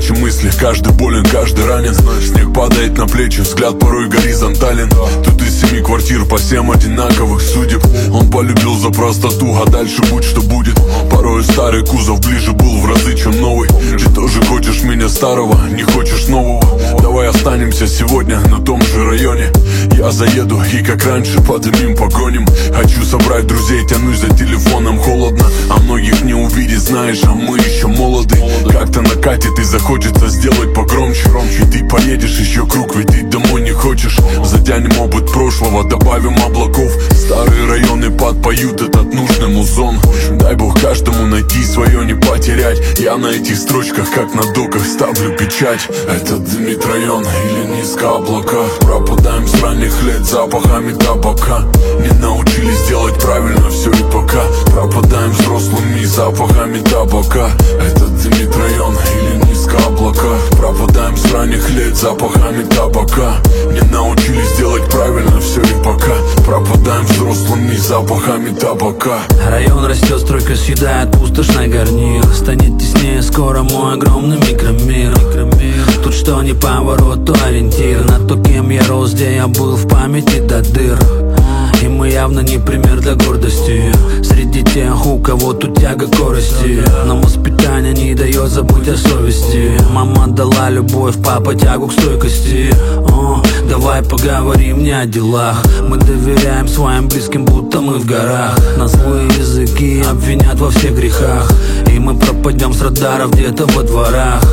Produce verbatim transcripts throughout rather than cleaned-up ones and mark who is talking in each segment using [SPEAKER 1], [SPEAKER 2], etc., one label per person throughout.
[SPEAKER 1] иначе мысли. Каждый болен, каждый ранен. Снег падает на плечи, взгляд порой горизонтален. Тут из семи квартир по семь одинаковых судеб. Он полюбил за простоту, а дальше будь что будет. Порой старый кузов ближе был в разы, чем новый. Ты тоже хочешь меня старого, не хочешь нового. Давай останемся сегодня на том же районе. Я заеду и как раньше подымим, погоним. Хочу собрать друзей, тянусь за телефоном, холодно. А многих не увидеть, знаешь, а мы еще молоды. Как-то накатит и захочется сделать погромче. И ты поедешь еще круг, ведь ты домой не хочешь. Затянем опыт прошлого, добавим облаков. Старые районы подпоют этот нужный музон. Дай бог каждому найти свое, не потерять. Я на этих строчках, как на доках, ставлю печать. Это дымит район или низко облака. Пропадаем с ранних лет запахами табака. Не научились делать правильно все и пока. Пропадаем взрослыми запахами табака. Это дымит район или низко облака. Пропадаем с ранних лет запахами табака. Не научились делать правильно все и пока. Пропадаем взрослыми запахами табака.
[SPEAKER 2] Район растет, стройка съедает пустошный гарнир. Станет теснее скоро мой огромный микромир. Тут что ни поворот, то ориентир на то, кем я рос, где я был в памяти до дыр. И мы явно не пример для гордости среди тех, у кого тут тяга к корости. Нам воспитание не дает забыть о совести. Мама дала любовь, папа тягу к стойкости. О, давай поговорим не о делах. Мы доверяем своим близким, будто мы в горах. Нас злые языки обвинят во всех грехах. И мы пропадем с радаров где-то во дворах.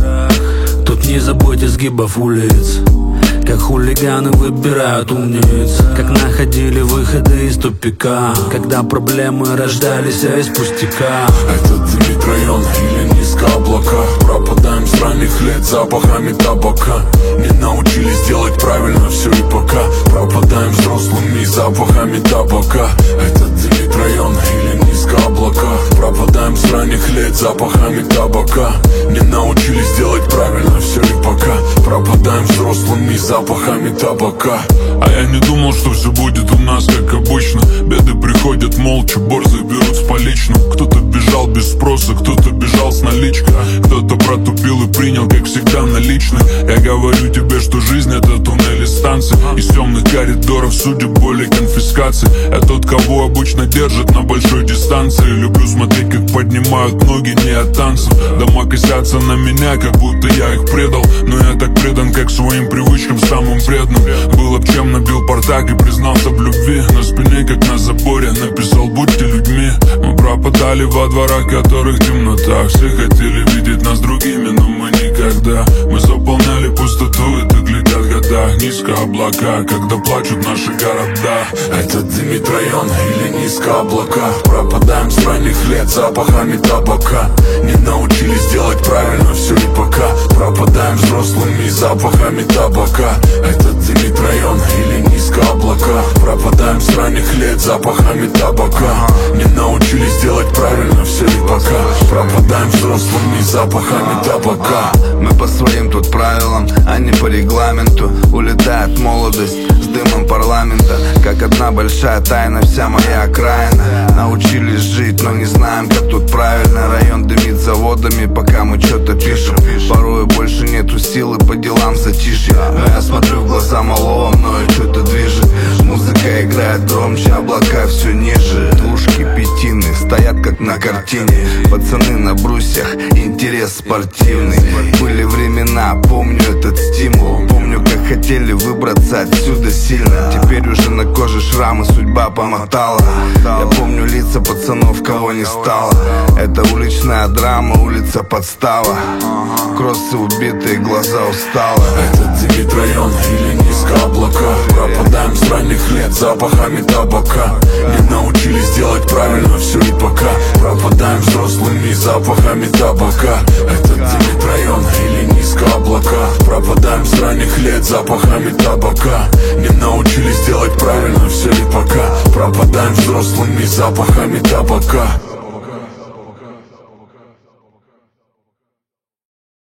[SPEAKER 2] Тут не забудьте сгибов улиц, как хулиганы выбирают умниц, как находили выходы из тупика, когда проблемы рождались из пустяка.
[SPEAKER 1] Это дымит район или низко облака. Пропадаем с ранних лет запахами табака. Не научились делать правильно все и пока. Пропадаем взрослыми запахами табака. Это дымит район или низко облака. Пропадаем с ранних лет запахами табака. Не научились делать правильно все и пока. Пропадаем взрослыми запахами табака. А я не думал, что все будет у нас как обычно. Беды приходят молча, борзых берут с поличным. Кто-то бежал без спроса, кто-то бежал с наличкой. Кто-то протупил и принял, как всегда, наличный. Я говорю тебе, что жизнь это туннель и станции. Из темных коридоров судеб, боли, конфискации. Я тот, кого обычно держат на большой дистанции. Люблю смотреть, как поднимают ноги не от танцев. Дома косятся на меня, как будто я их предал. Но я так предан, как своим привычкам, самым преданным. Было б чем набил портак и признался в любви. На спине, как на заборе, написал: будьте людьми. Мы пропадали во дворах, которых темнота. Все хотели видеть нас другими, но мы никогда. Мы заполняли пустоту, и так летят года. Низко облака, когда плачут наши города. Это дымит район или низко облака. Пропадаем с ранних лет запахами табака. Не научились делать правильно все и пока. Пропадаем взрослыми запахами табака. Это дымит район или низко облака. Пропадаем с ранних лет запахами табака. Не научились делать правильно все и пока. Пропадаем взрослыми запахами табака.
[SPEAKER 3] Мы по своим тут правилам, а не по регламенту. Улетает молодость с дымом парламента. Как одна большая тайна вся моя окраина. Научились жить, но не знаем, как тут правильно. Район дымит заводами, пока мы что-то пишем. Порой больше нету силы по делам в затишье. Но я смотрю в глаза малого, мною что-то движет. Музыка играет громче, облака все ниже. Тушки пятины стоят как на картине. Пацаны на брусьях, интерес спортивный. Были времена, помню этот стимул. Помню, как хотели выбраться отсюда сильно. Теперь уже на коже шрамы, судьба помотала. Я помню лица пацанов, кого не стало. Это уличная драма, улица подстава. Кроссы убитые, глаза устало.
[SPEAKER 1] Это дымит район или низко облака. Пропадаем с ранних лет запахами табака. Не научились делать правильно все и пока. Пропадаем взрослыми запахами табака. Это дымит район или низко облака. Пропадаем с ранних лет запахами табака. Не научились делать правильно все и пока. Пропадаем взрослыми запахами табака.